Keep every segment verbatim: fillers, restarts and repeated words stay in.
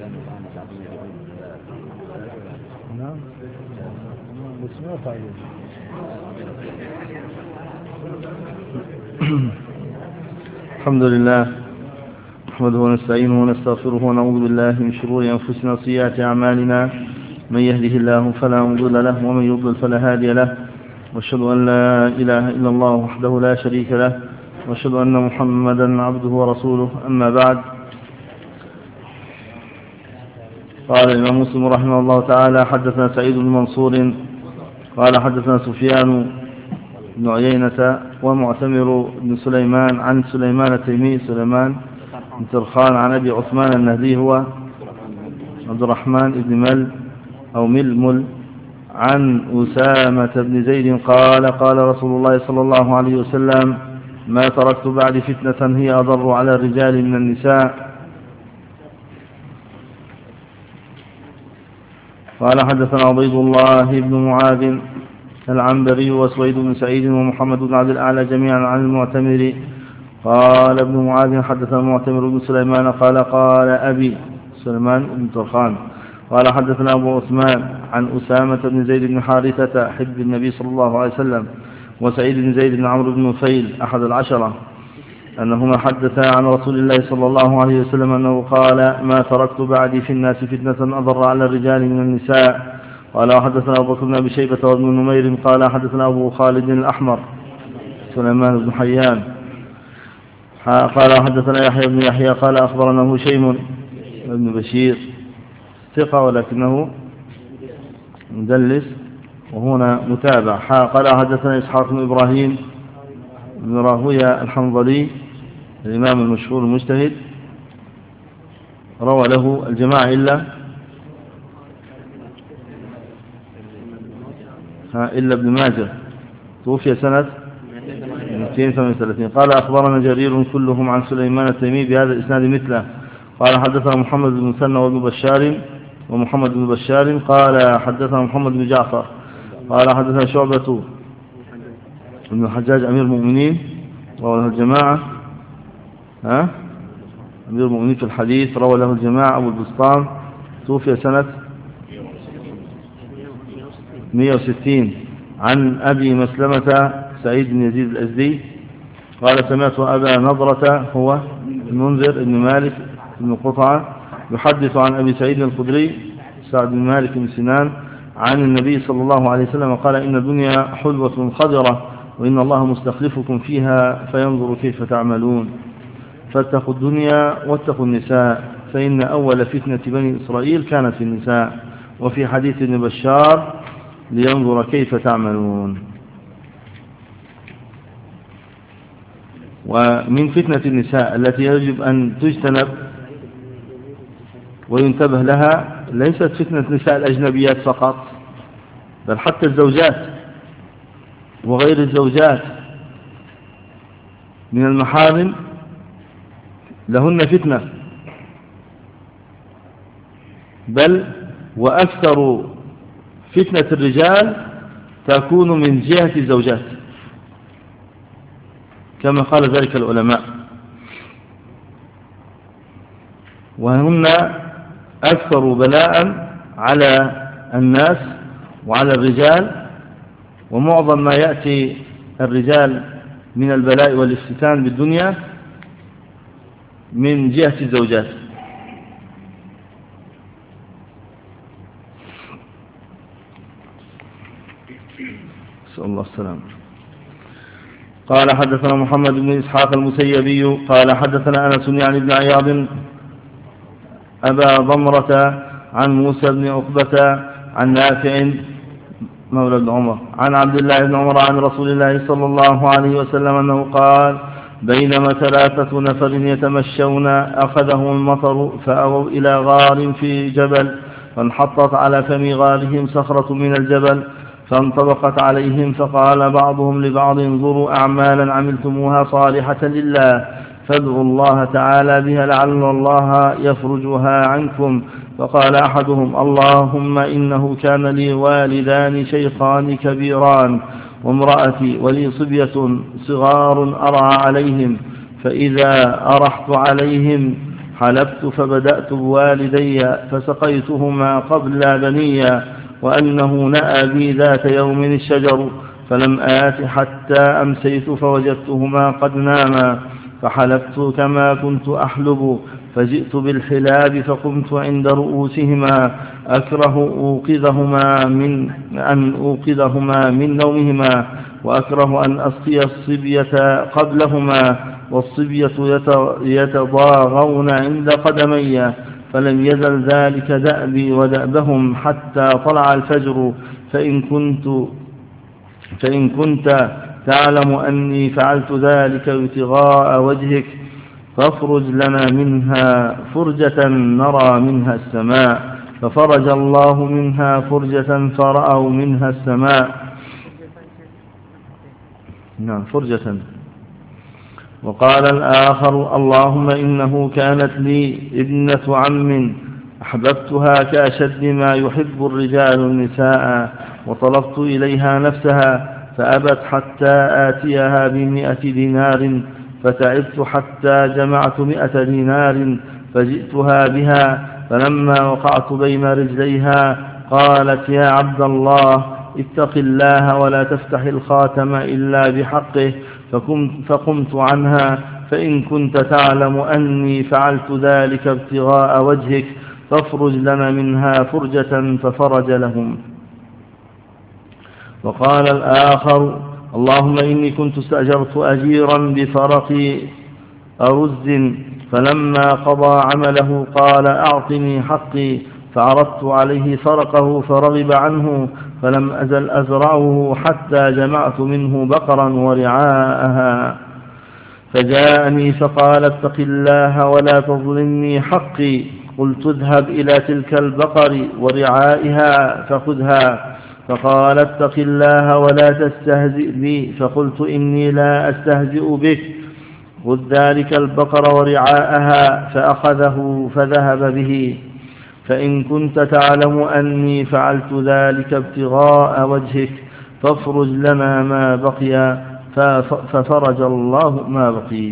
نعم بس ما فعل. الحمد لله نحمده ونستعينه ونستغفره ونعوذ بالله من شرور أنفسنا وسيئات أعمالنا، من يهده الله فلا مضل له ومن يضلل فلا هادي له، وأشهد أن لا إله إلا الله وحده لا شريك له، وأشهد أن محمدا عبده ورسوله. أما بعد، قال الإمام مسلم رحمه الله تعالى: حدثنا سعيد بن منصور قال حدثنا سفيان بن عيينة ومعتمر بن سليمان عن سليمان التيمي سليمان بن ترخان عن أبي عثمان النهدي هو عبد الرحمن بن مل أو ململ عن أسامة بن زيد قال: قال رسول الله صلى الله عليه وسلم: ما تركت بعد فتنة هي أضر على الرجال من النساء. قال حدثنا عبيد الله بن معاذ العنبري وسويد بن سعيد ومحمد بن عبد الأعلى جميعا عن المعتمر. قال ابن معاذ حدثنا المعتمر بن سليمان قال: قال أبي سليمان بن ترخان قال حدثنا أبو عثمان عن أسامة بن زيد بن حارثة حب النبي صلى الله عليه وسلم وسعيد بن زيد بن عمرو بن نفيل أحد العشرة أنهما حدثا عن رسول الله صلى الله عليه وسلم أنه قال: ما تركت بعدي في الناس فتنة أضر على الرجال من النساء. قال حدثنا أبو بكر بن أبي شيبة وابن نمير قال حدثنا أبو خالد الأحمر سليمان بن حيان قال حدثنا يحيى بن يحيى قال أخبرنا هشيم بن بشير ثقة ولكنه مدلس وهنا متابع. قال حدثنا إسحاق بن إبراهيم بن راهويه الحنظلي الإمام المشهور المجتهد روى له الجماعة إلا إلا ابن ماجه توفي سنة مئتين وثمانية وثلاثين. قال أخبرنا جرير كلهم عن سليمان التيمي بهذا الإسناد مثله. قال حدثنا محمد بن مثنى وابن بشار ومحمد بن بشار قال حدثنا محمد بن جعفر قال حدثنا شعبة ابن الحجاج أمير المؤمنين روى له الجماعة ها أمير المؤمنين في الحديث روى له الجماعة أبو البسطام توفي سنة مئة وستين. عن أبي مسلمة سعيد بن يزيد الأزدي قال: سمعت أبا نضرة هو المنذر بن مالك بن قطعة يحدث عن أبي سعيد الخدري سعد بن مالك بن سنان عن النبي صلى الله عليه وسلم قال: إن الدنيا حلوة خضرة وإن الله مستخلفكم فيها فينظر كيف تعملون، فاتقوا الدنيا واتقوا النساء، فإن أول فتنة بني إسرائيل كانت في النساء. وفي حديث ابن بشار: لينظر كيف تعملون. ومن فتنة النساء التي يجب أن تجتنب وينتبه لها ليست فتنة نساء الأجنبيات فقط، بل حتى الزوجات وغير الزوجات من المحارم لهن فتنة، بل وأكثر فتنة الرجال تكون من جهة الزوجات كما قال ذلك العلماء، وهن أكثر بلاء على الناس وعلى الرجال، ومعظم ما يأتي الرجال من البلاء والافتتان بالدنيا من جهة الزوجات. نسأل الله السلامة. قال حدثنا محمد بن إسحاق المسيبي قال حدثنا أنس يعني بن عياض أبا ضمرة عن موسى بن عقبة عن نافع مولى بن عمر عن عبد الله بن عمر عن رسول الله صلى الله عليه وسلم أنه قال: بينما ثلاثة نفر يتمشون أخذهم المطر فأووا إلى غار في جبل، فانحطت على فم غارهم صخرة من الجبل فانطبقت عليهم، فقال بعضهم لبعض: انظروا أعمالا عملتموها صالحة لله فادعوا الله تعالى بها لعل الله يفرجها عنكم. فقال أحدهم: اللهم إنه كان لي والدان شيخان كبيران وامرأتي ولي صبية صغار أرعى عليهم، فإذا أرحت عليهم حلبت فبدأت بوالدي فسقيتهما قبل بني، وأنه نأى بي ذات يوم الشجر، فلم آت حتى أمسيت فوجدتهما قد ناما، فحلبت كما كنت أحلب، فجئت بالحلاب فقمت عند رؤوسهما أكره أوقظهما من أن أوقظهما من نومهما، وأكره أن أسقي الصبية قبلهما، والصبية يتضاغون عند قدمي، فلم يزل ذلك دأبي ودأبهم حتى طلع الفجر، فإن كنت فإن كنت تعلم أني فعلت ذلك ابتغاء وجهك فافرج لنا منها فرجة نرى منها السماء، ففرج الله منها فرجة فرأوا منها السماء. نعم فرجة. وقال الآخر: اللهم إنه كانت لي ابنة عم أحببتها كأشد ما يحب الرجال النساء، وطلبت إليها نفسها فأبت حتى آتيها بمئة دينار، فتعبت حتى جمعت مئة دينار فجئتها بها، فلما وقعت بين رجليها قالت: يا عبد الله اتق الله ولا تفتح الخاتم إلا بحقه، فقمت عنها، فإن كنت تعلم أني فعلت ذلك ابتغاء وجهك فافرج لنا منها فرجة، ففرج لهم. وقال الآخر: اللهم إني كنت استأجرت أجيرا بفرق أرز، فلما قضى عمله قال: أعطني حقي، فعرضت عليه فرقه فرغب عنه، فلم أزل أزرعه حتى جمعت منه بقرا ورعاءها، فجاءني فقال: اتق الله ولا تظلمني حقي. قلت: اذهب إلى تلك البقر ورعائها فخذها. فقال: اتق الله ولا تستهزئ بي. فقلت: إني لا أستهزئ بك، خذ ذلك البقر ورعاءها. فأخذه فذهب به. فإن كنت تعلم أني فعلت ذلك ابتغاء وجهك فافرج لنا ما بقي، ففرج الله ما بقي.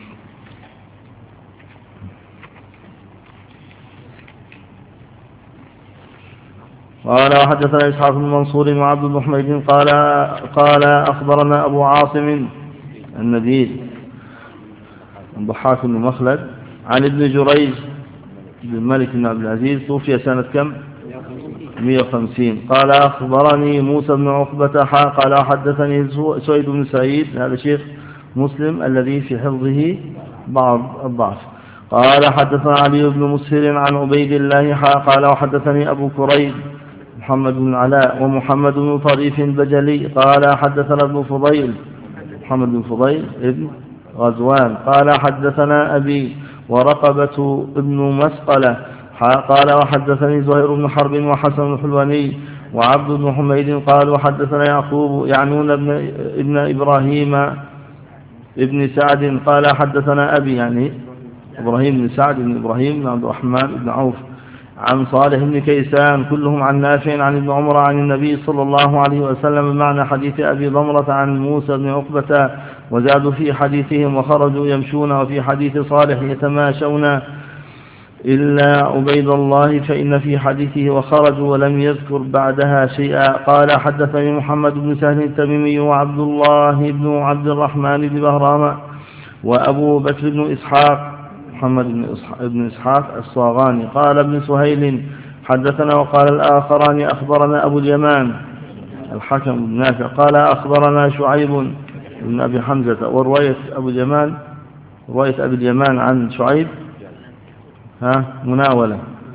قال: وحدثنا إسحاق بن منصور وعبد بن حميد قال قال أخبرنا أبو عاصم النبيل الضحاك بن مخلد عن ابن جريج بن مالك بن عبد العزيز، توفي سنة كم؟ مئة وخمسين. قال: أخبرني موسى بن عقبة قال حدثني سويد بن سعيد، هذا شيخ مسلم الذي في حفظه بعض الضعف. قال: حدثنا علي بن مسهر عن عبيد الله قال: وحدثني أبو كريب محمد بن علاء ومحمد بن طريف البجلي قال: حدثنا ابن فضيل محمد بن فضيل ابن غزوان قال: حدثنا أبي ورقبة ابن مسقلة قال: وحدثني زهير بن حرب وحسن الحلواني وعبد بن حميد قال: وحدثنا يعقوب يعنون ابن, ابن إبراهيم ابن سعد قال: حدثنا أبي يعني إبراهيم بن سعد بن إبراهيم بن عبد الرحمن بن عوف عن صالح بن كيسان كلهم عن نافع عن ابن عمر عن النبي صلى الله عليه وسلم بمعنى حديث أبي ضمرة عن موسى بن عقبة، وزادوا في حديثهم وخرجوا يمشون، وفي حديث صالح يتماشون إلا عبيد الله فإن في حديثه وخرجوا ولم يذكر بعدها شيئا. قال: حدثني محمد بن سهل التميمي وعبد الله بن عبد الرحمن بن بهرام وأبو بكر بن إسحاق محمد بن إسحاق الصاغاني قال: ابن سهيل حدثنا. وقال الآخران: أخبرنا أبو اليمان الحكم بن نافع قال: أخبرنا شعيب بن أبي حمزة. ورواية أبو اليمان رواية أبي اليمان عن شعيب ها مناولة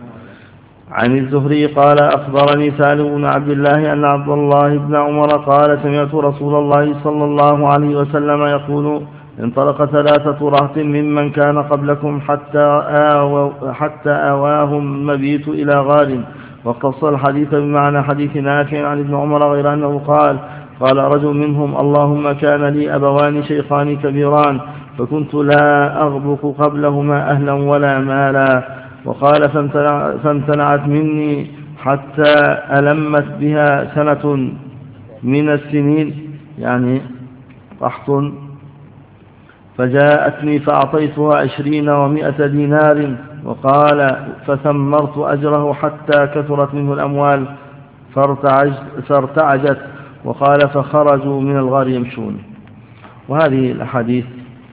عن الزهري قال: أخبرني سالم بن عبد الله أن عبد الله بن عمر قال: سمعت رسول الله صلى الله عليه وسلم يقول: انطلق ثلاثة رهط ممن كان قبلكم حتى آووا حتى آواهم المبيت إلى غار. وقص الحديث بمعنى حديث نافع عن ابن عمر غير أنه قال: قال رجل منهم: اللهم كان لي أبوان شيخان كبيران فكنت لا أغبق قبلهما أهلا ولا مالا. وقال: فامتنع فامتنعت مني حتى ألمت بها سنة من السنين، يعني قحط فجاءتني فأعطيتها عشرين ومائة دينار، وقال فثمرت أجره حتى كثرت منه الأموال فارتعجت، وقال فخرجوا من الغار يمشون. وهذه الأحاديث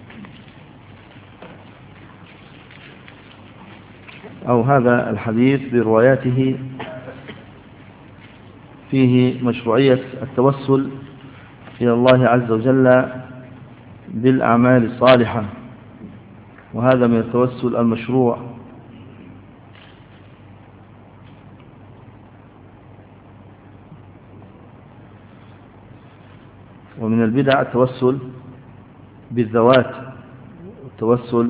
أو هذا الحديث برواياته فيه مشروعية التوسل إلى الله عز وجل بالأعمال الصالحة، وهذا من التوسل المشروع. ومن البدع التوسل بالذوات، التوسل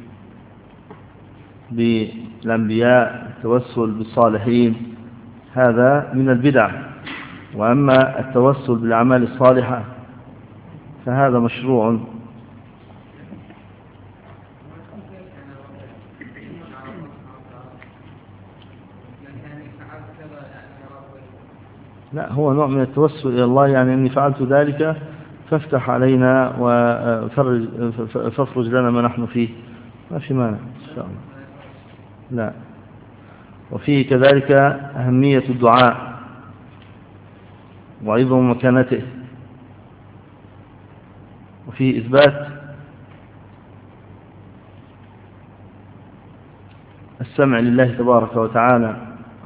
بالأنبياء، التوسل بالصالحين، هذا من البدع. وأما التوسل بالأعمال الصالحة فهذا مشروع. لا، هو نوع من التوسل إلى الله، يعني أني فعلت ذلك فافتح علينا وفرج لنا ما نحن فيه، ما في مانع إن شاء الله. لا. وفيه كذلك أهمية الدعاء وعظم مكانته، وفيه إثبات السمع لله تبارك وتعالى،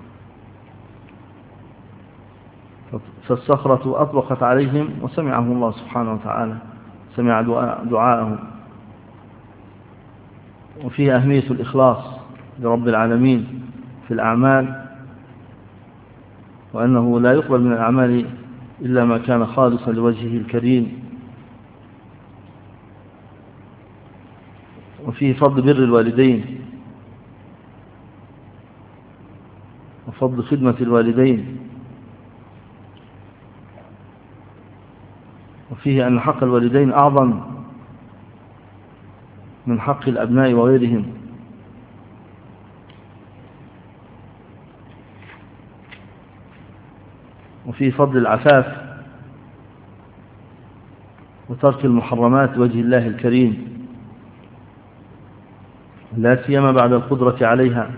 فالصخرة أطبقت عليهم وسمعهم الله سبحانه وتعالى، سمع دعاءهم. وفيه أهمية الإخلاص لرب العالمين في الأعمال، وأنه لا يقبل من الأعمال إلا ما كان خالصا لوجهه الكريم. وفيه فضل بر الوالدين وفضل خدمة الوالدين، وفيه أن حق الوالدين أعظم من حق الأبناء وغيرهم. وفيه فضل العفاف وترك المحرمات وجه الله الكريم، لا سيما بعد القدرة عليها.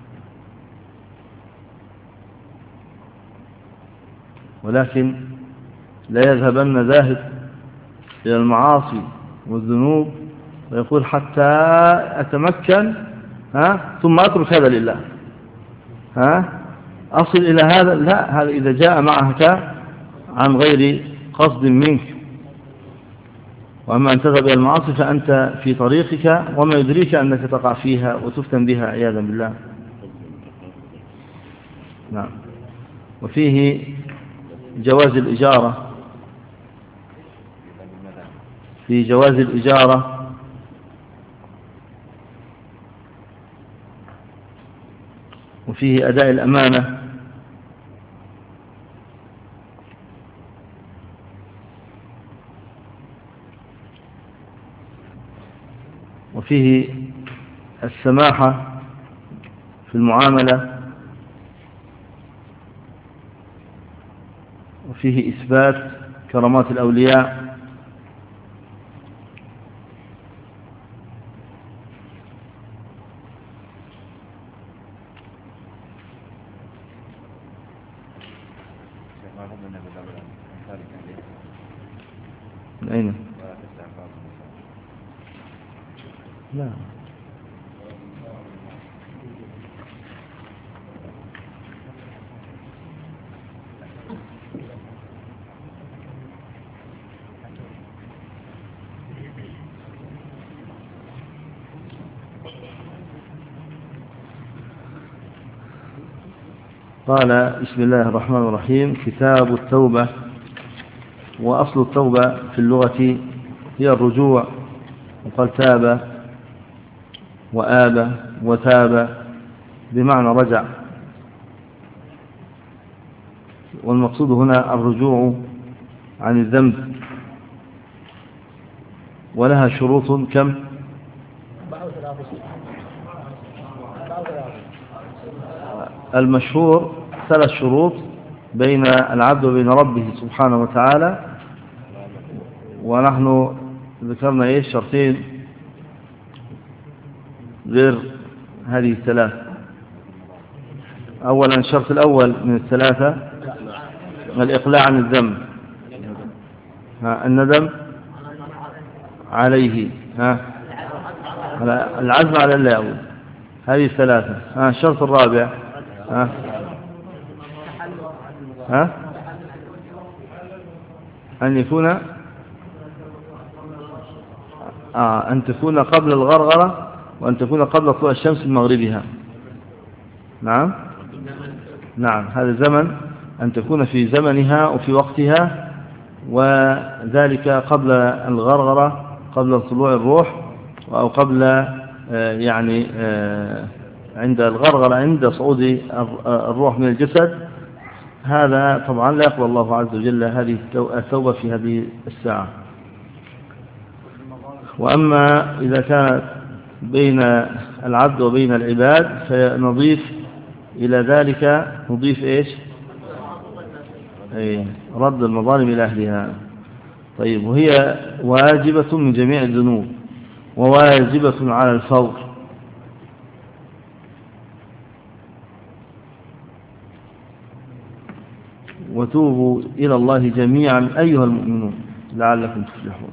ولكن لا يذهبن ذاهب إلى المعاصي والذنوب ويقول حتى أتمكن ها ثم أترك هذا لله، ها أصل إلى هذا. لا، هذا إذا جاء معك عن غير قصد منك. وأما أن تذهب إلى المعاصي فأنت في طريقك وما يدريك أنك تقع فيها وتفتن بها عياذا بالله. نعم. وفيه جواز الإجارة، في جواز الإجارة وفيه أداء الأمانة، وفيه السماحة في المعاملة، وفيه إثبات كرامات الأولياء، من أين؟ لا، قال بسم الله الرحمن الرحيم: كتاب التوبة. وأصل التوبة في اللغة هي الرجوع، وقال تاب وآب وتاب بمعنى رجع، والمقصود هنا الرجوع عن الذنب. ولها شروط كم؟ المشهور ثلاث شروط بين العبد وبين ربه سبحانه وتعالى، ونحن ذكرنا إيش شرطين غير هذه الثلاثة. أولا الشرط الأول من الثلاثة الإقلاع عن الذنب، الندم عليه، ها العزم على لا يعود. هذه الثلاثة. ها الشرط الرابع ها ها أن يكون آه أن تكون قبل الغرغرة، وأن تكون قبل طلوع الشمس من مغربها. نعم نعم هذا زمن، أن تكون في زمنها وفي وقتها، وذلك قبل الغرغرة، قبل طلوع الروح، أو قبل آه يعني آه عند الغرغرة، عند صعود الروح من الجسد. هذا طبعا لا يقبل الله عز وجل هذه التوبة في هذه الساعة. وأما إذا كانت بين العبد وبين العباد فنضيف إلى ذلك، نضيف إيش؟ أي رد المظالم إلى أهلها. طيب، وهي واجبة من جميع الذنوب، وواجبة على الفور. وتوبوا إلى الله جميعا أيها المؤمنون لعلكم تفلحون.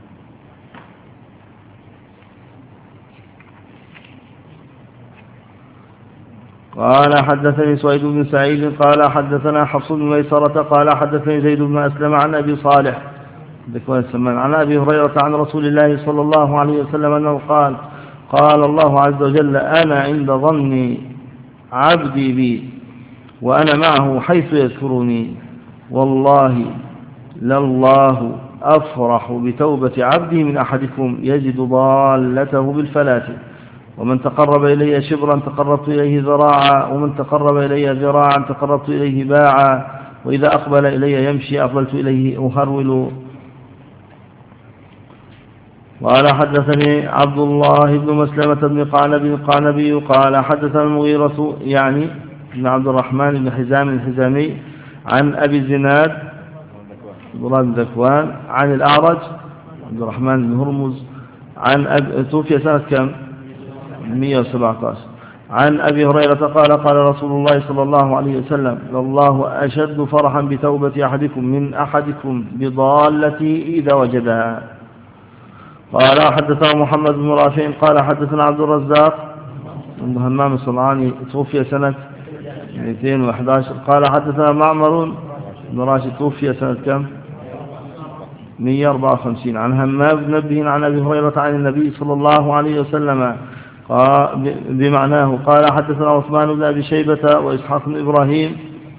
قال حدثني سويد بن سعيد قال حدثنا حفص بن ميسرة قال حدثني زيد بن أسلم عن أبي صالح عن أبي هريرة عن رسول الله صلى الله عليه وسلم أنه قال: قال الله عز وجل: أنا عند ظن عبدي بي وأنا معه حيث يذكرني، والله لله أفرح بتوبة عبده من أحدكم يجد ضالته بالفلاة، ومن تقرب إلي شبرا تقربت إليه ذراعا، ومن تقرب إلي ذراعا تقربت إليه باعا، وإذا أقبل إلي يمشي أقبلت إليه أهرول. قال حدثني عبد الله بن مسلمة بن قعنبي القعنبي قال حدثنا المغيرة يعني بن عبد الرحمن بن حزام الحزامي عن أبي الزناد بن ذكوان عن الأعرج عبد الرحمن بن هرمز عن أب... توفي سنة كم؟ مئة وسبعة عشر. عن أبي هريرة قال: قال رسول الله صلى الله عليه وسلم: الله أشد فرحا بتوبة أحدكم من أحدكم بضالته إذا وجدها. قال حدثنا محمد بن رافع قال حدثنا عبد الرزاق بن همام الصنعاني توفي سنة مئتين وأحد عشر. قال حدثنا معمر بن راشد توفي سنة كم؟ مئة وأربعة وخمسين. عن همام بن نبه عن أبي هريرة عن النبي صلى الله عليه وسلم قال بمعناه. قال حدثنا عثمان بن أبي شيبة وإسحاق بن إبراهيم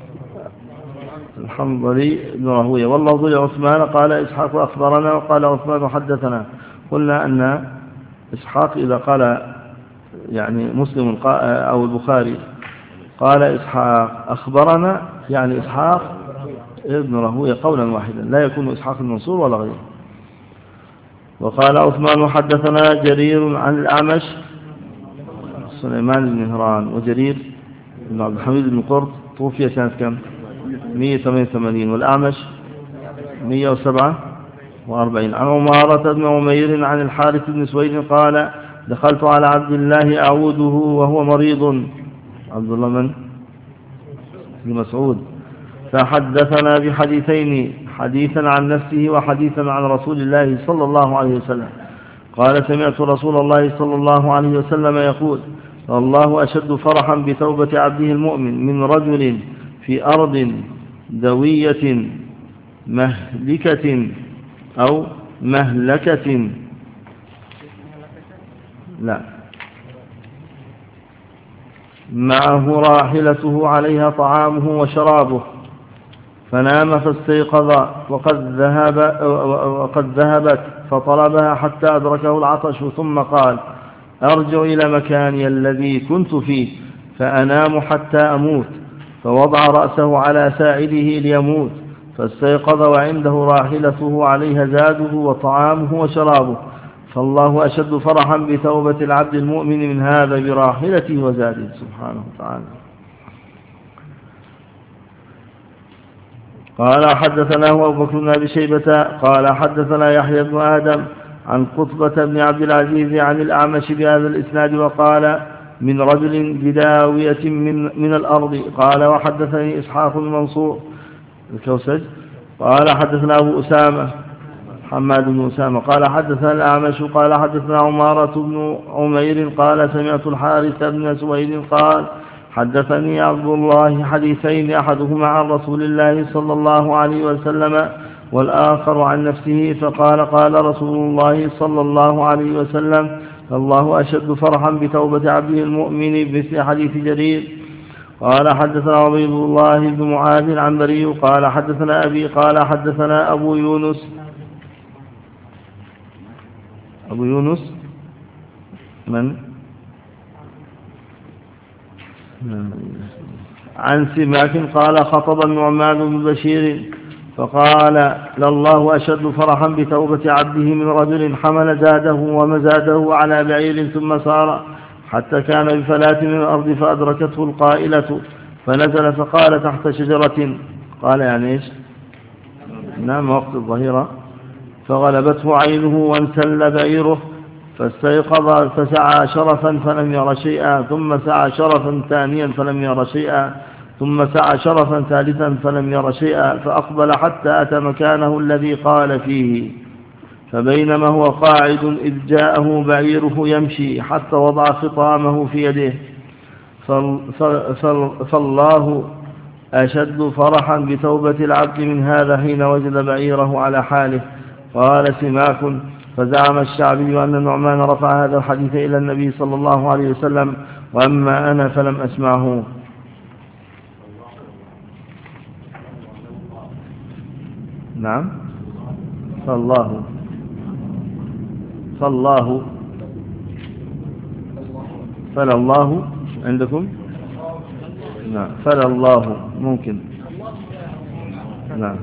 الحنظلي بن راهويه واللفظ لعثمان قال إسحاق أخبرنا وقال عثمان حدثنا. قلنا أن إسحاق إذا قال يعني مسلم أو البخاري قال إسحاق أخبرنا يعني إسحاق ابن راهويه قولا واحدا، لا يكون إسحاق المنصور ولا غيره. وقال عثمان حدثنا جرير عن الأعمش سليمان بن مهران، وجرير بن عبد الحميد بن قرط توفي سنة كم؟ مئة وثمانية وثمانين. والأعمش مئة وسبعة وأربعين. عن عمارة بن عمير عن الحارث بن سويد قال: دخلت على عبد الله أعوده وهو مريض. عبد الله من؟ بن مسعود. فحدثنا بحديثين، حديثا عن نفسه وحديثا عن رسول الله صلى الله عليه وسلم. قال: سمعت رسول الله صلى الله عليه وسلم يقول: الله أشد فرحا بتوبة عبده المؤمن من رجل في أرض دوية مهلكة أو مهلكة لا معه راحلته عليها طعامه وشرابه، فنام فاستيقظ وقد ذهب وقد ذهبت فطلبها حتى أدركه العطش، ثم قال: أرجع إلى مكاني الذي كنت فيه فأنام حتى أموت، فوضع رأسه على ساعده ليموت، فاستيقظ وعنده راحلته عليها زاده وطعامه وشرابه، فالله أشد فرحا بتوبة العبد المؤمن من هذا براحلته وزاده سبحانه وتعالى. قال حدثنا أبو بكر بن أبي شيبة قال حدثنا يحيى بن آدم عن قطبة بن عبد العزيز عن الأعمش بهذا الإسناد وقال من رجل بداوية من, من الأرض. قال وحدثني إسحاق بن منصور الكوسج قال حدثنا أبو أسامة حماد بن أسامة قال حدثنا الأعمش قال حدثنا عمارة بن عمير قال سمعت الحارث بن سويد قال حدثني عبد الله حديثين أحدهما عن رسول الله صلى الله عليه وسلم والآخر عن نفسه فقال قال رسول الله صلى الله عليه وسلم الله أشد فرحا بتوبة عبده المؤمن بمثل حديث جرير. قال حدثنا عبيد الله بن معاذ العنبري قال حدثنا أبي قال حدثنا أبو يونس أبو يونس من عن سماك قال خطب النعمان بن بشير فقال لله أشد فرحا بتوبة عبده من رجل حمل زاده ومزاده على بعير ثم سار حتى كان بفلاة من الأرض فأدركته القائلة فنزل فقال تحت شجرة قال يعني إيش نام وقت الظهيرة فغلبته عينه وانسل بعيره فاستيقظ فسعى شرفا فلم ير شيئا ثم سعى شرفا ثانيا فلم ير شيئا ثم سعى شرفا ثالثا فلم ير شيئا فأقبل حتى أتى مكانه الذي قال فيه فبينما هو قاعد إذ جاءه بعيره يمشي حتى وضع خطامه في يده فالله أشد فرحا بتوبة العبد من هذا حين وجد بعيره على حاله. قال سماك فزعم الشعبي أن النعمان رفع هذا الحديث إلى النبي صلى الله عليه وسلم وأما أنا فلم أسمعه. نعم فالله فالله فلا الله عندكم نعم فلا الله ممكن نعم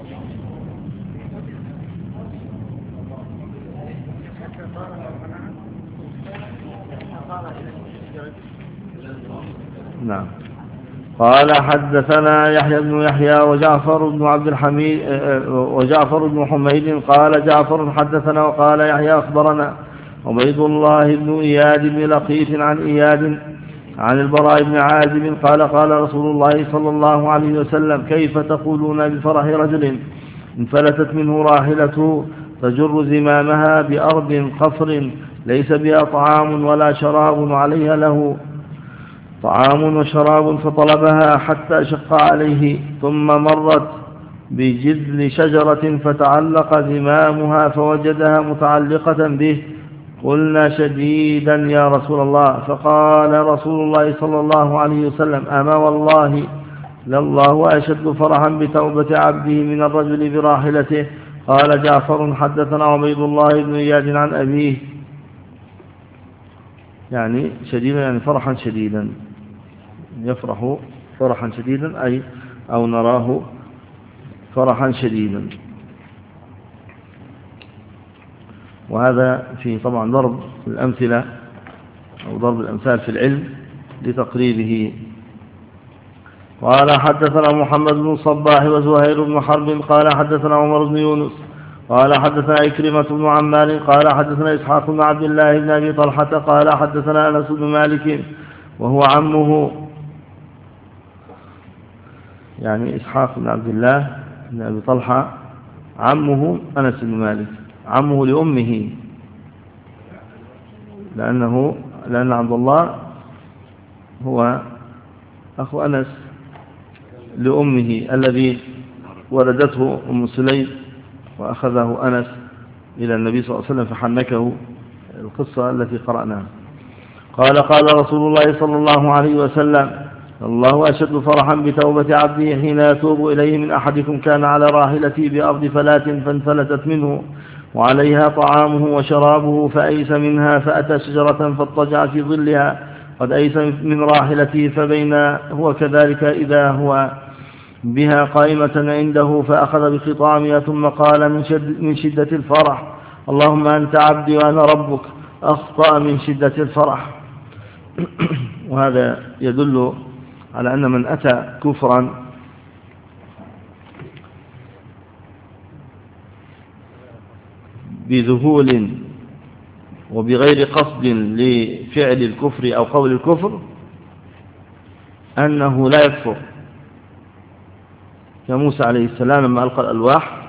نعم. قال حدثنا يحيى بن يحيى وجعفر بن عبد الحميد وجعفر بن حميد قال جعفر حدثنا وقال يحيى أخبرنا عبيد الله بن إياد بن لقيط عن إياد عن البراء بن عازب قال قال رسول الله صلى الله عليه وسلم كيف تقولون بفرح رجل انفلتت منه راحلته تجر زمامها بأرض قفر ليس بها طعام ولا شراب عليها له طعام وشراب فطلبها حتى شق عليه ثم مرت بجذل شجرة فتعلق زمامها فوجدها متعلقة به قلنا شديدا يا رسول الله فقال رسول الله صلى الله عليه وسلم أما والله لله أشد فرحا بتوبة عبده من الرجل براحلته. قال جعفر حدثنا عبيد الله بن إياد عن أبيه يعني شديدا يعني فرحا شديدا يفرح فرحا شديدا أي أو نراه فرحا شديدا. وهذا في طبعا ضرب الأمثلة أو ضرب الأمثال في العلم لتقريبه. قال حدثنا محمد بن صباح وزهير بن حرب قال حدثنا عمر بن يونس قال حدثنا إكرمة بن عمار قال حدثنا إسحاق بن عبد الله بن أبي طلحة قال حدثنا أنس بن مالك وهو عمه يعني إسحاق بن عبد الله بن أبي طلحة عمه أنس بن مالك عمه لأمه لأنه لأن عبد الله هو أخو أنس لأمه الذي ولدته أم سليم وأخذه أنس إلى النبي صلى الله عليه وسلم فحنكه القصة التي قرأناها. قال قال رسول الله صلى الله عليه وسلم الله أشد فرحا بتوبة عبده حين يتوب إليه من أحدكم كان على راحلته بأرض فلاة فانفلتت منه وعليها طعامه وشرابه فأيس منها فأتى شجرة فاضطجع في ظلها قد أيس من راحلته فبين هو كذلك إذا هو بها قائمة عنده فأخذ بخطامها ثم قال من, شد من شدة الفرح اللهم أنت عبدي وأنا ربك أخطأ من شدة الفرح. وهذا يدل على أن من أتى كفرا بذهول وبغير قصد لفعل الكفر أو قول الكفر أنه لا يكفر، كموسى عليه السلام لما ألقى الألواح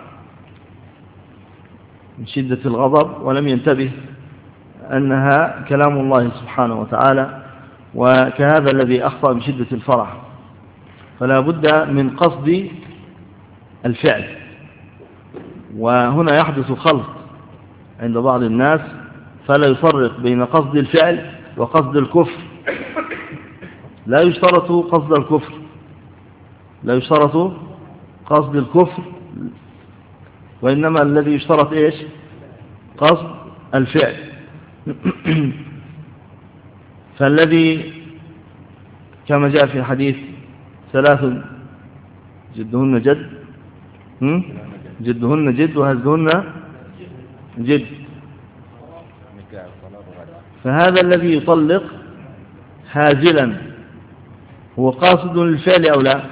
من شدة الغضب ولم ينتبه أنها كلام الله سبحانه وتعالى، وكهذا الذي أخطأ بشدة الفرح. فلا بد من قصد الفعل. وهنا يحدث خلط عند بعض الناس، فلا يفرق بين قصد الفعل وقصد الكفر. لا يشترط قصد الكفر، لا يشترط قصد الكفر، وإنما الذي يشترط إيش؟ قصد الفعل. فالذي كما جاء في حديث ثلاث جدهن جد جدهن جد وهزهن جد، فهذا الذي يطلق هازلا هو قاصد للفعل أو لا؟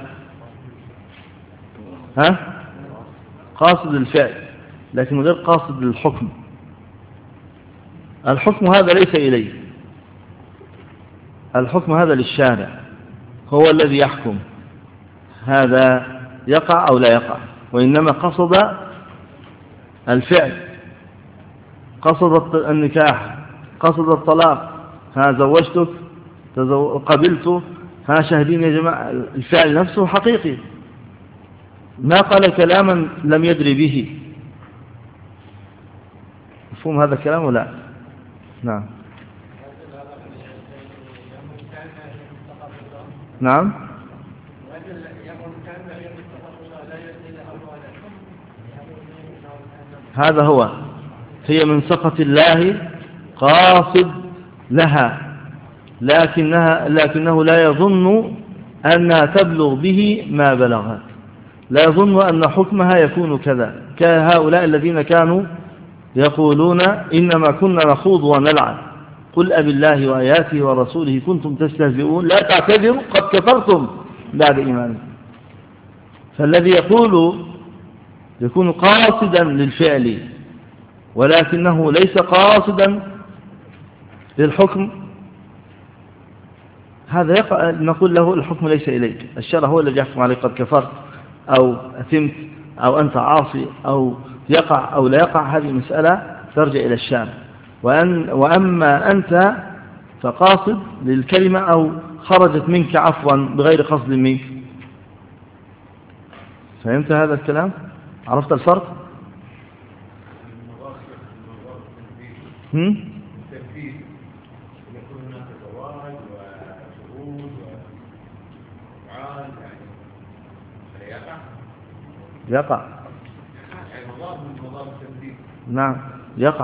ها؟ قاصد للفعل لكن غير قاصد للحكم. الحكم هذا ليس إليه، الحكم هذا للشارع، هو الذي يحكم هذا يقع أو لا يقع، وإنما قصد الفعل، قصد النكاح، قصد الطلاق، ها زوجتك، قبلت، ها شاهدين يا جماعة. الفعل نفسه حقيقي، ما قال كلاما لم يدري به. مفهوم هذا الكلام ولا؟ نعم نعم هذا هو، هي من سخط الله قاصد لها، لكنها لكنه لا يظن أنها تبلغ به ما بلغت، لا يظن أن حكمها يكون كذا، كهؤلاء الذين كانوا يقولون إنما كنا نخوض ونلعب، قل أب الله وآياته ورسوله كنتم تستهزئون لا تعتذروا قد كفرتم بعد إيمانكم. فالذي يقول يكون قاصدا للفعل ولكنه ليس قاصدا للحكم، هذا يقع نقول له الحكم ليس إليك، الشرع هو الذي يحكم عليك قد كفرت أو أثمت أو أنت عاصي أو يقع أو لا يقع، هذه مسألة ترجع إلى الشارع. وأن وأما أنت فقاصد للكلمة أو خرجت منك عفوا بغير قصد منك. فهمت هذا الكلام؟ عرفت الفرق؟ هم؟ يقع. نعم يقع.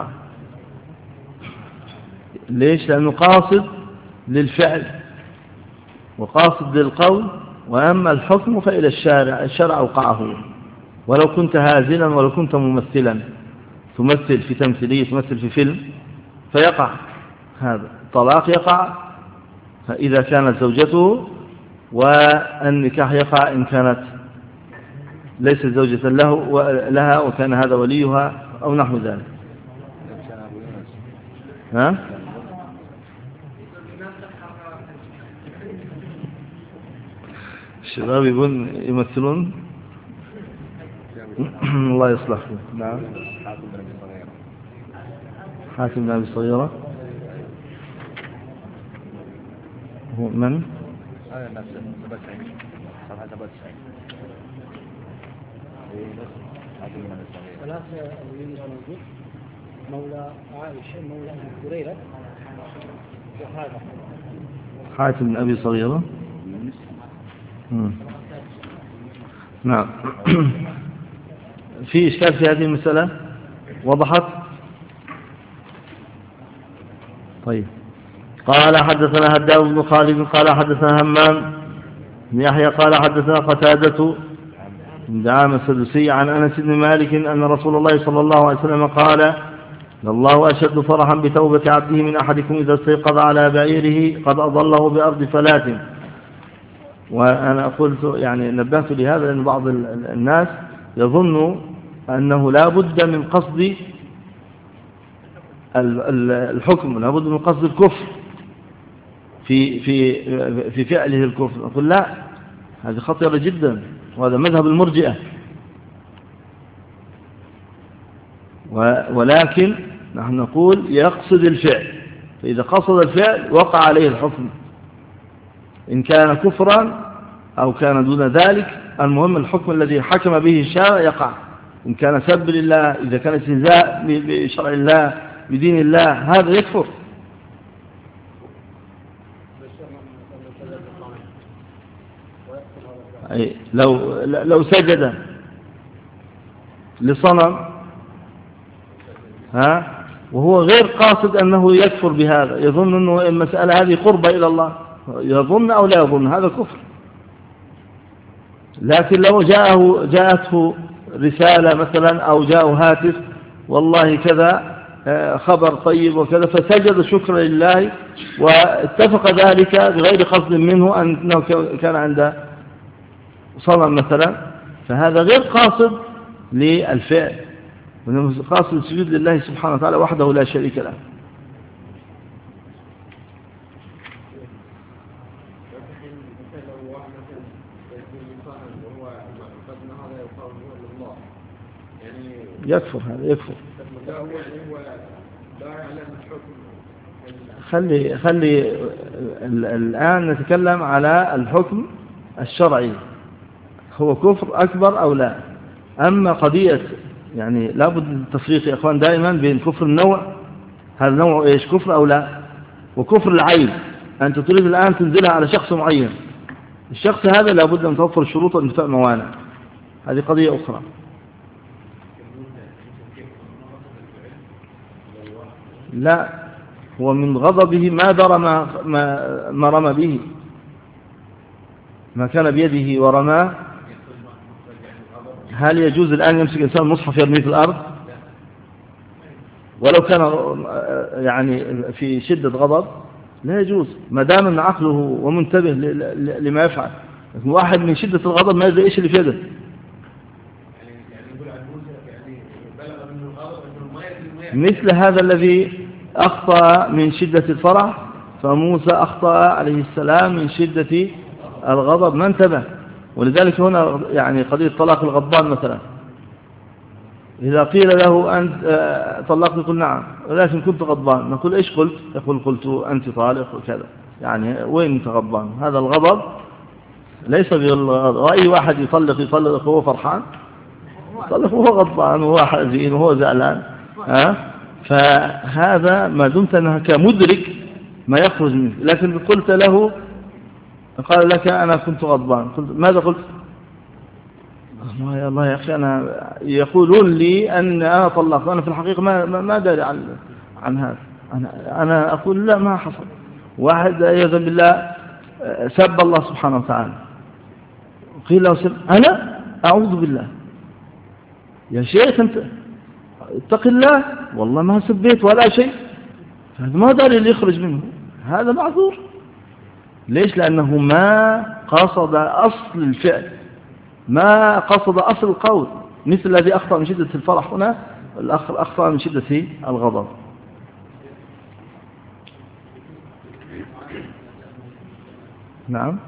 ليش؟ لأنه قاصد للفعل وقاصد للقول، وأما الحكم فإلى الشارع، الشرع أوقعه. ولو كنت هازلا ولو كنت ممثلا، تمثل في تمثيلية، تمثل في فيلم، فيقع هذا الطلاق، يقع إذا كانت زوجته، والنكاح يقع إن كانت ليست زوجة له لها وكان هذا وليها أو نحو ذلك. ها؟ الشباب يقول يمثلون. الله يصلحكم. نعم. حاتم بن أبي صغيرة هو من؟ هذا نفسه سبعة وتسعين صفحة سبعة وتسعين. ثلاثة موجود مولى عائشة مولى أبي هريرة وهذا حاتم بن أبي صغيرة. نعم. في إشكال في هذه المسألة وضحت؟ طيب. قال حدثنا هداب بن خالد قال حدثنا همام بن يحيى قال حدثنا قتادة بن دعامة السدوسي عن أنس بن مالك أن رسول الله صلى الله عليه وسلم قال: الله أشد فرحا بتوبة عبده من أحدكم إذا استيقظ على بعيره قد أضله بأرض فلات. وأنا قلت يعني نبهت لهذا لأن بعض الناس يظن أنه لا بد من قصد الحكم لابد من قصد الكفر في في في فعله الكفر، نقول لا، هذه خطيرة جدا، وهذا مذهب المرجئة. ولكن نحن نقول يقصد الفعل، فإذا قصد الفعل وقع عليه الحكم، إن كان كفرا أو كان دون ذلك، المهم الحكم الذي حكم به الشارع يقع. إن كان سب لله، إذا كان استهزاء بشرع الله بدين الله، هذا يكفر. أي لو لو سجد لصنم ها وهو غير قاصد أنه يكفر بهذا، يظن أنه المسألة هذه قربة إلى الله، يظن أو لا يظن، هذا كفر. لكن لو جاءه جاءته رسالة مثلا أو جاءه هاتف والله كذا خبر طيب وكذا، فسجد شكرا لله واتفق ذلك بغير قصد منه أنه كان عند صنم مثلا، فهذا غير قاصد للفعل، وإنه قاصد السجود لله سبحانه وتعالى وحده لا شريك له. يكفر، هذا يكفر. خلي خلي الآن نتكلم على الحكم الشرعي، هو كفر أكبر أو لا. أما قضية يعني لابد من التفريق يا أخوان دائما بين كفر النوع، هذا نوع إيش كفر أو لا، وكفر العين. أنت تريد الآن تنزلها على شخص معين، الشخص هذا لابد من توفر الشروط وانتفاء موانع، هذه قضية أخرى. لا، هو من غضبه ما درى ما, ما, ما رمى به، ما كان بيده ورماه. هل يجوز الآن يمسك إنسان مصحف يرميه في الأرض ولو كان يعني في شدة غضب؟ لا يجوز، ما دام أن عقله ومنتبه لما يفعل. لكن واحد من شدة الغضب ما يدري إيش اللي في يده. مثل هذا الذي أخطأ من شدة الفرح، فموسى أخطأ عليه السلام من شدة الغضب ما انتبه. ولذلك هنا يعني قضية طلاق الغضبان مثلا، إذا قيل له أنت طلقت يقول نعم ولكن كنت غضبان، نقول إيش قلت؟ يقول قلت أنت طالق وكذا. يعني وين أنت غضبان؟ هذا الغضب ليس بالغضب. وأي واحد يطلق يطلق وهو فرحان، يطلق وهو غضبان وهو حزين وهو زعلان. ها؟ فهذا ما دمت أنك مدرك ما يخرج منك. لكن قلت له، قال لك أنا كنت غضبان، قلت ماذا قلت؟ يا الله يا أخي أنا يقولون لي أن أنا طلقت، أنا في الحقيقة ما ما داري عن عن هذا. أنا أنا أقول لا ما حصل. واحد يذهب بالله سب الله سبحانه وتعالى، قيل له سب، أنا أعوذ بالله يا شيخ أنت اتق الله، والله ما سبيت ولا شيء، هذا ما داري اللي يخرج منه، هذا معذور. ليش؟ لأنه ما قصد أصل الفعل، ما قصد أصل القول، مثل الذي أخطأ من شدة الفرح هنا، الآخر أخطأ من شدة الغضب. نعم،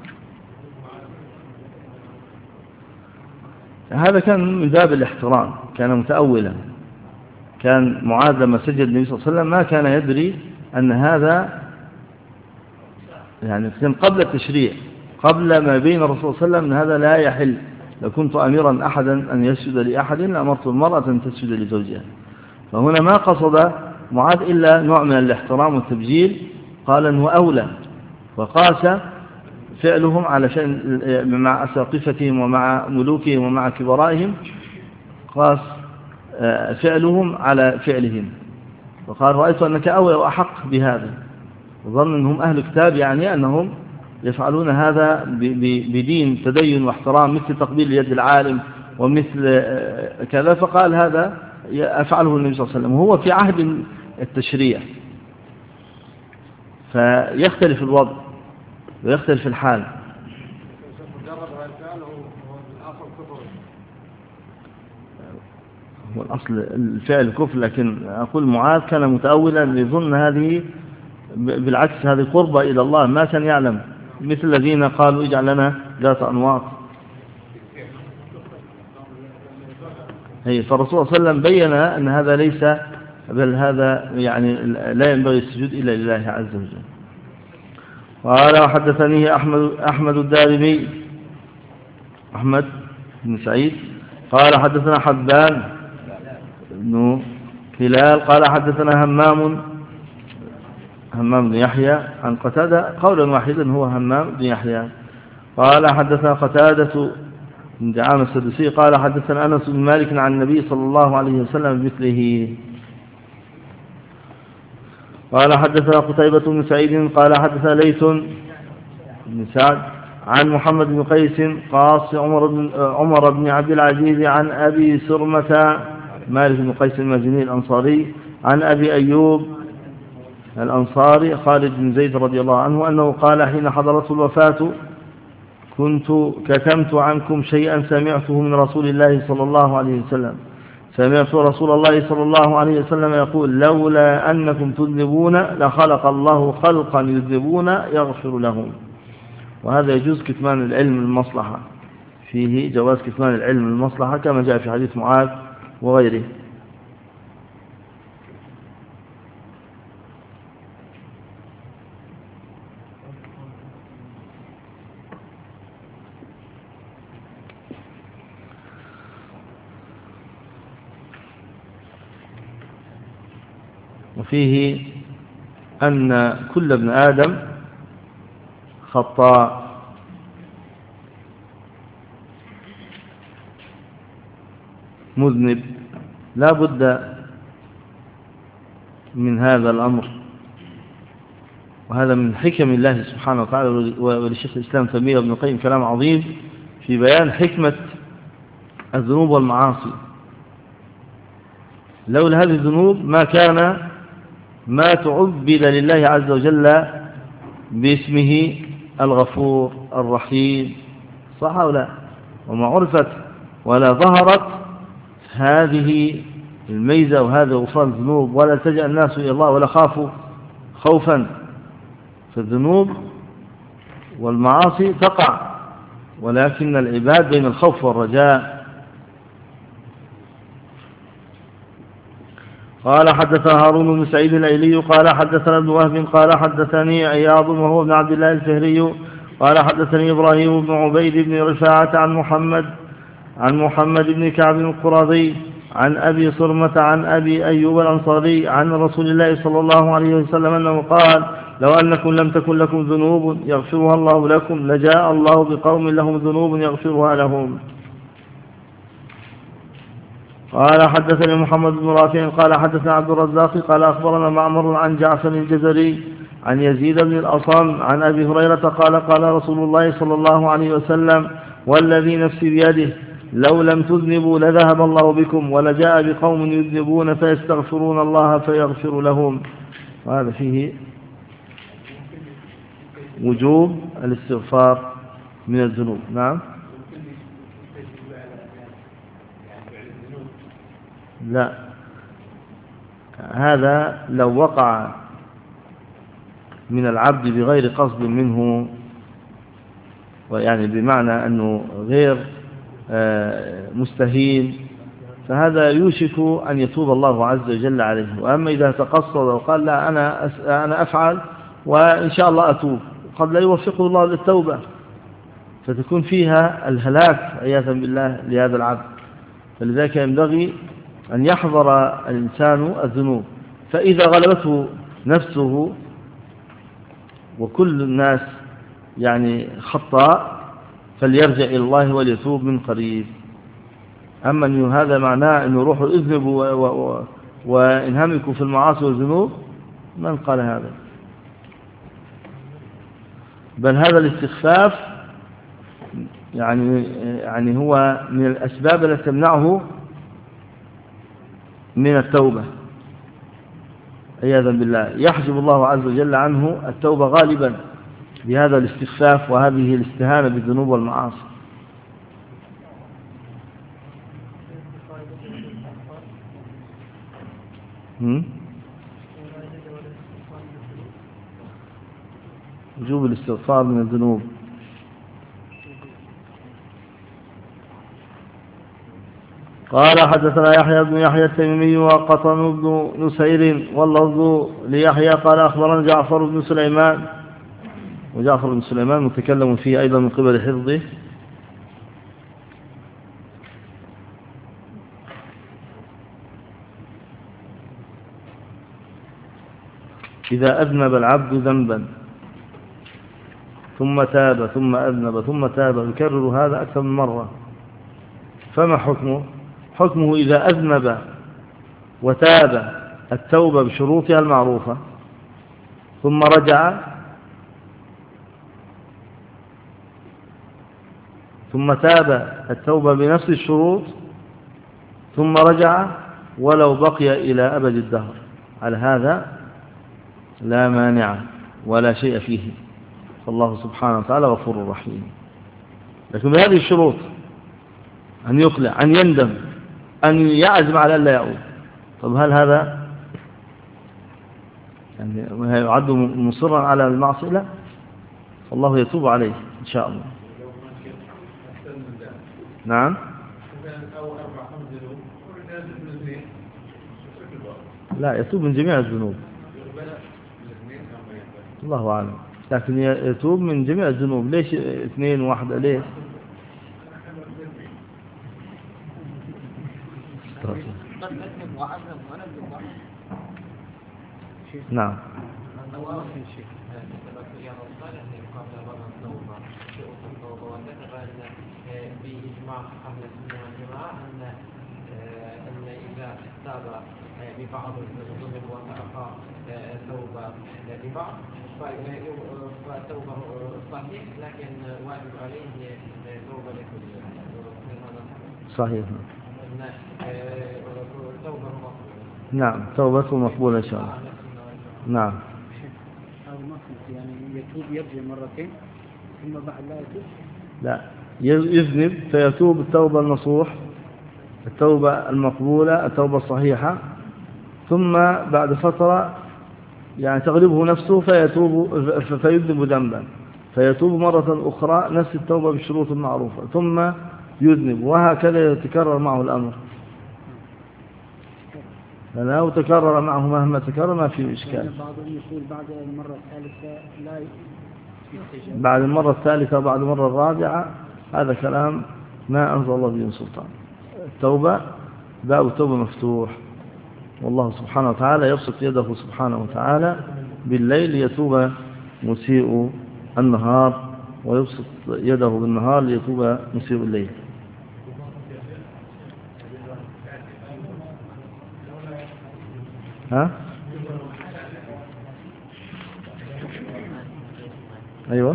هذا كان من باب الاحترام، كان متأولا. كان معاذ لما سجد النبي صلى الله عليه وسلم ما كان يدري أن هذا يعني كان قبل التشريع، قبل ما بين الرسول صلى الله عليه وسلم أن هذا لا يحل. لو كنت أميرا أحدا أن يسجد لأحد لأمرت المرأة أن تسجد لزوجها. فهنا ما قصد معاذ إلا نوع من الاحترام والتبجيل، قال أنه أولى، وقاس فعلهم على شأن مع أساقفتهم ومع ملوكهم ومع كبرائهم، قاس فعلهم على فعلهم، وقال رأيت أنك أولى وأحق بهذا. وظن أنهم أهل كتاب، يعني أنهم يفعلون هذا بدين تدين واحترام، مثل تقبيل يد العالم ومثل كذا. فقال هذا أفعله النبي صلى الله عليه وسلم وهو في عهد التشريع، فيختلف الوضع ويختلف الحال. هو الأصل الفعل كفر، لكن أقول معاذ كان متأولا يظن هذه بالعكس هذه قربة إلى الله، ما كان يعلم، مثل الذين قالوا اجعل لنا ذات أنواط. هي فالرسول صلى الله عليه وسلم بين أن هذا ليس، بل هذا يعني لا ينبغي السجود إلا لله عز وجل. قال وحدثني أحمد, أحمد الدارمي أحمد بن سعيد قال حدثنا حبان بن هلال قال حدثنا همام همام بن يحيى عن قتادة قولا واحدا هو همام بن يحيى قال حدثنا قتادة بن دعامة السدوسي قال حدثنا أنس بن مالك عن النبي صلى الله عليه وسلم مثله. قال حدثنا قتيبة بن سعيد قال حدثنا ليث بن سعد عن محمد بن قيس قاص عمر بن, عمر بن عبد العزيز عن أبي سرمة مالك بن قيس المازني الأنصاري عن أبي أيوب الأنصاري خالد بن زيد رضي الله عنه أنه قال حين حضرته الوفاة كنت كتمت عنكم شيئا سمعته من رسول الله صلى الله عليه وسلم سمعت رسول الله صلى الله عليه وسلم يقول لولا أنكم تذنبون لخلق الله خلقا يذنبون يغفر لهم. وهذا يجوز كتمان العلم المصلحة، فيه جواز كتمان العلم المصلحة كما جاء في حديث معاذ وغيره. وفيه أن كل ابن آدم خطاء، مذنب، لا بد من هذا الأمر، وهذا من حكم الله سبحانه وتعالى. وللشيخ الإسلام تيمية وابن القيم كلام عظيم في بيان حكمة الذنوب والمعاصي. لولا هذه الذنوب ما كان ما تعبد لله عز وجل باسمه الغفور الرحيم، صح أو لا؟ وما عرفت ولا ظهرت هذه الميزة وهذا غفران الذنوب، ولا التجأ الناس إلى الله ولا خافوا خوفا. فالذنوب والمعاصي تقع، ولكن العباد بين الخوف والرجاء. قال حدثنا هارون بن سعيد الأيلي قال حدثنا ابن وهب قال حدثني عياض وهو ابن عبد الله الفهري قال حدثني إبراهيم بن عبيد بن رفاعة عن محمد عن محمد بن كعب القرظي عن أبي صرمة عن أبي أيوب الأنصاري عن رسول الله صلى الله عليه وسلم أنه قال لو أنكم لم تكن لكم ذنوب يغفرها الله لكم لجاء الله بقوم لهم ذنوب يغفرها لهم. قال حدثني محمد بن رافع قال حدثنا عبد الرزاق قال أخبرنا معمر عن جعفر الجزري عن يزيد بن الأصم عن أبي هريرة قال قال رسول الله صلى الله عليه وسلم والذي نفسي بيده لو لم تذنبوا لذهب الله بكم ولجاء بقوم يذنبون فيستغفرون الله فيغفر لهم. وهذا فيه وجوب الاستغفار من الذنوب. نعم. لا، هذا لو وقع من العبد بغير قصد منه، ويعني بمعنى أنه غير مستهين، فهذا يوشك أن يتوب الله عز وجل عليه. وأما إذا تقصد وقال لا أنا أنا أفعل وإن شاء الله أتوب، قد لا يوفقه الله للتوبة، فتكون فيها الهلاك عياذا بالله لهذا العبد. فلذلك ينبغي أن يحذر الإنسان الذنوب، فإذا غلبته نفسه وكل الناس يعني خطاء فليرجع إلى الله وليتوب من قريب. أما أن هذا معناه أن روحوا اذنبوا وانهمكوا في المعاصي والذنوب، من قال هذا؟ بل هذا الاستخفاف يعني يعني هو من الأسباب التي تمنعه من التوبة عياذا بالله. يحجب الله عز وجل عنه التوبة غالبا بهذا الاستخفاف وهذه الاستهانة بالذنوب والمعاصي. هم؟ وجوب الاستغفار من الذنوب. قال حدثنا يحيى بن يحيى التميمي وقطن بن نسير واللفظ ليحيى قال أخبرنا جعفر بن سليمان، وجعفر بن سليمان متكلم فيه أيضا من قبل حفظه. إذا أذنب العبد ذنبا ثم تاب ثم أذنب ثم تاب يكرر هذا أكثر من مرة، فما حكمه؟ حكمه إذا أذنب وتاب التوبة بشروطها المعروفة ثم رجع ثم تاب التوبة بنفس الشروط ثم رجع ولو بقي إلى أبد الدهر، على هذا لا مانع ولا شيء فيه، فالله سبحانه وتعالى غفور رحيم. لكن بهذه الشروط: أن يقلع، أن يندم، أن يعزم على ألا يعود. طب هل هذا يعني يعد مصرا على المعصية؟ لا، فالله يتوب عليه إن شاء الله. نعم. لا، يتوب من جميع الذنوب، الله أعلم، لكن يتوب من جميع الذنوب. ليش اثنين واحدة؟ ليش؟ نعم. بإجماع أهل السنة والجماعة أن أن إذا تاب ببعض الذنوب وترك توبة ببعض فالتوبة صحيح، لكن واجب عليه توبة لكل. صحيح. التوبة مقبولة. نعم، توبته مقبولة إن شاء الله. نعم. أو نصف يعني يتوب يرجع مرتين ثم بعد لا يتوب. لا، يذنب فيتوب التوبة النصوح، التوبة المقبولة، التوبة الصحيحة، ثم بعد فترة يعني تغلبه نفسه فيتوب فيذنب ذنبا، فيتوب مرة أخرى نفس التوبة بالشروط المعروفة، ثم يذنب، وهكذا يتكرر معه الأمر. لو تكرر معه مهما تكرر ما في إشكال. بعضهم يقول بعد المرة الثالثة لا يستجاب، بعد المرة الثالثة بعد المرة الرابعة، هذا كلام ما أنزل الله به سلطان. التوبة باب التوبة مفتوح، والله سبحانه وتعالى يبسط يده سبحانه وتعالى بالليل ليتوب مسيء النهار، ويبسط يده بالنهار ليتوب مسيء الليل. ها؟ أيوة.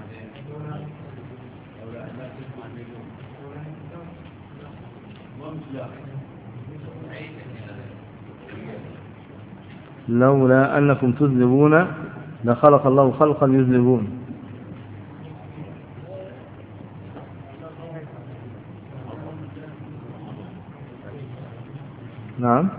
لولا أنكم تذنبون لخلق الله خلقا يذنبون. نعم.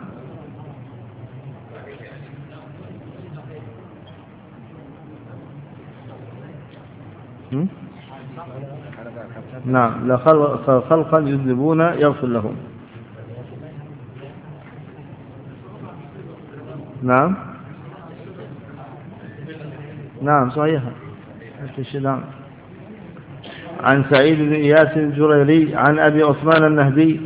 نعم، لخلقا يذنبون يغفر لهم. نعم. نعم صحيحة. نعم. عن سعيد بن إياس الجريري عن أبي عثمان النهدي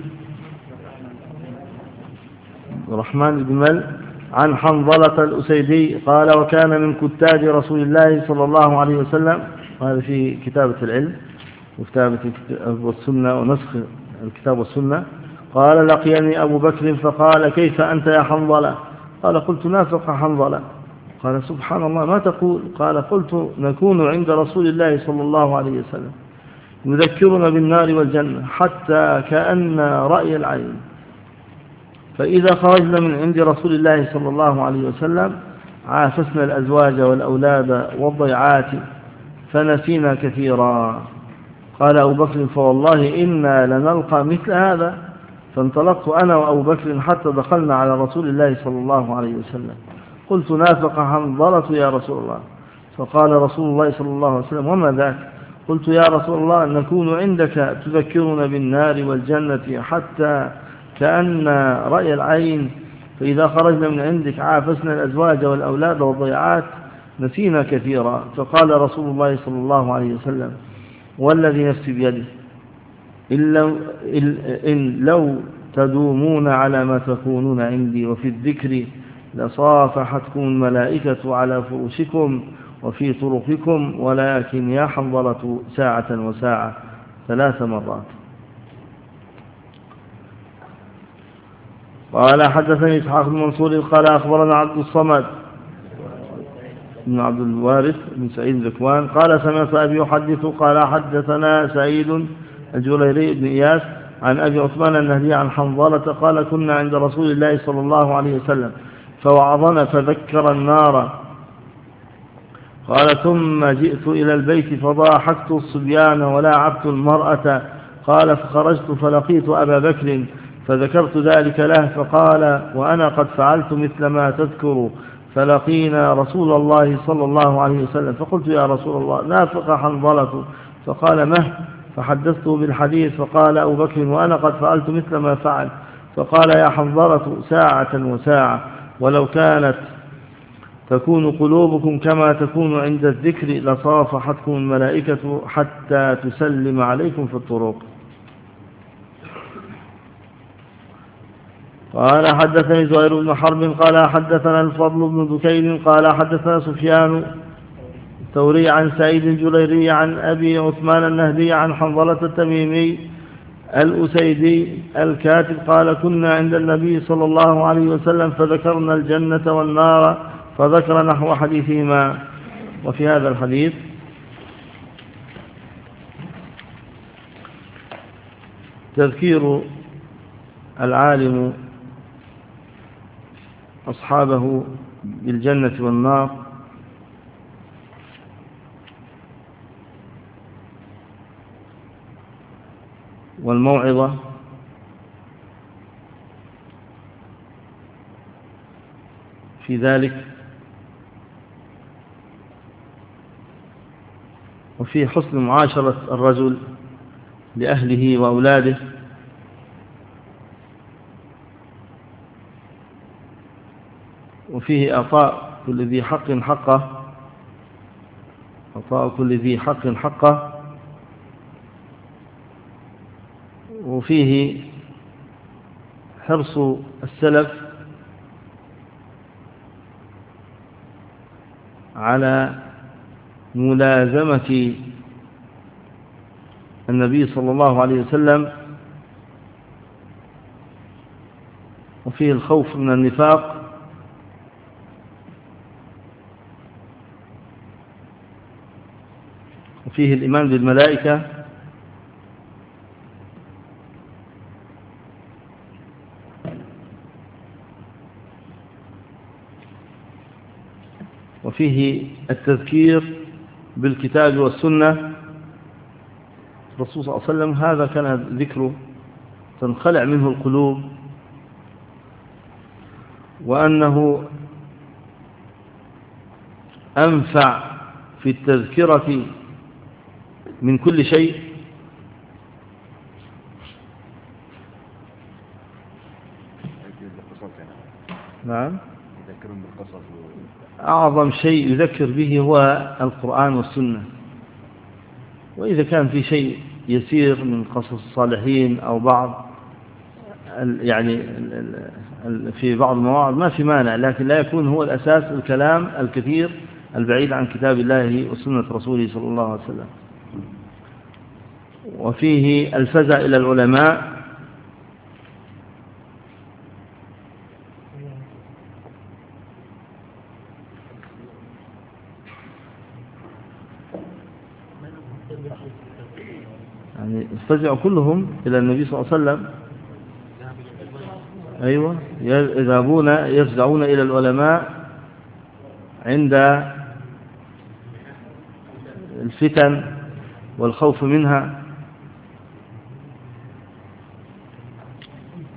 الرحمن بن مل عن حنظلة الأسيدي قال: وكان من كتاب رسول الله صلى الله عليه وسلم، وهذا في كتابة العلم وكتابة والسنة ونسخ الكتاب والسنة، قال: لقيني أبو بكر فقال: كيف أنت يا حنظلة؟ قال: قلت: نافق حنظلة. قال: سبحان الله، ما تقول؟ قال: قلت: نكون عند رسول الله صلى الله عليه وسلم يذكرنا بالنار والجنة حتى كأن رأي العين، فإذا خرجنا من عند رسول الله صلى الله عليه وسلم عافسنا الأزواج والأولاد والضيعات فنسينا كثيرا. قال أبو بكر: فوالله إنا لنلقى مثل هذا فانطلقت أنا وأبو بكر حتى دخلنا على رسول الله صلى الله عليه وسلم. قلت نافق حنظلة يا رسول الله. فقال رسول الله صلى الله عليه وسلم وما ذاك؟ قلت يا رسول الله نكون عندك تذكرنا بالنار والجنة حتى كأن رأي العين، فإذا خرجنا من عندك عافسنا الأزواج والأولاد والضيعات نسينا كثيرا. فقال رسول الله صلى الله عليه وسلم والذي نفسي بيده إن لو, إن لو تدومون على ما تكونون عندي وفي الذكر لصافحتكم الملائكة على فرشكم وفي طرقكم، ولكن يا حنظلة ساعة وساعة ثلاث مرات. قال حدثني إسحاق بن منصور قال أخبرنا عبد الصمد بن عبد الوارث بن سعيد ذكوان قال سمعت أبي يحدث قال حدثنا سعيد الجريري بن إياس عن أبي عثمان النهدي عن حنظلة قال كنا عند رسول الله صلى الله عليه وسلم فوعظنا فذكر النار. قال ثم جئت إلى البيت فضاحكت الصبيان ولاعبت المرأة. قال فخرجت فلقيت أبا بكر فذكرت ذلك له فقال وأنا قد فعلت مثل ما تذكر، فلقينا رسول الله صلى الله عليه وسلم فقلت يا رسول الله نافق حنظلة؟ فقال مه، فحدثته بالحديث. فقال أبو بكر وأنا قد فعلت مثل ما فعل. فقال يا حنظلة ساعة وساعة، ولو كانت تكون قلوبكم كما تكون عند الذكر لصافحتكم الملائكة حتى تسلم عليكم في الطرق. قال حدثني زهير بن حرب قال حدثنا الفضل بن دكين قال حدثنا سفيان الثوري عن سعيد الجريري عن أبي عثمان النهدي عن حنظلة التميمي الأسيدي الكاتب قال كنا عند النبي صلى الله عليه وسلم فذكرنا الجنة والنار فذكر نحو حديثهما. وفي هذا الحديث تذكير العالم أصحابه بالجنة والنار والموعظة في ذلك، وفي حسن معاشرة الرجل لأهله وأولاده، وفيه أعطاء كل ذي حق حقه أعطاء كل ذي حق حقه وفيه حرص السلف على ملازمة النبي صلى الله عليه وسلم، وفيه الخوف من النفاق، وفيه الإيمان بالملائكة، وفيه التذكير بالكتاب والسنة. الرسول صلى الله عليه وسلم هذا كان ذكره تنخلع منه القلوب، وأنه أنفع في التذكرة من كل شيء. نعم، أعظم شيء يذكر به هو القرآن والسنة، وإذا كان في شيء يسير من قصص الصالحين أو بعض يعني في بعض المواعظ ما في مانع، لكن لا يكون هو الأساس الكلام الكثير البعيد عن كتاب الله وسنة رسوله صلى الله عليه وسلم. وفيه الفزع إلى العلماء، يعني الفزع كلهم إلى النبي صلى الله عليه وسلم. أيوة، يذهبون يفزعون إلى العلماء عند الفتن والخوف منها.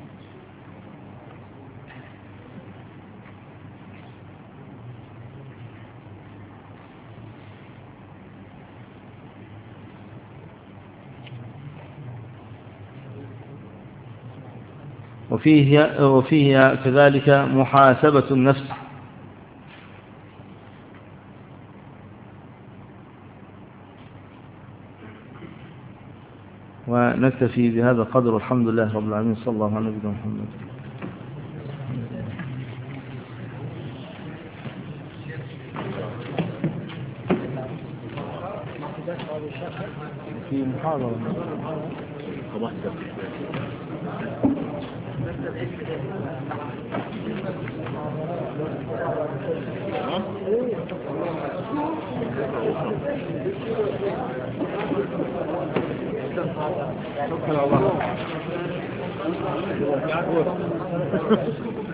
وفيه, وفيه كذلك محاسبة النفس. ونكتفي بهذا القدر والحمد لله رب العالمين. صلى الله على نبينا محمد. في محاضرة صباح شكرا الله.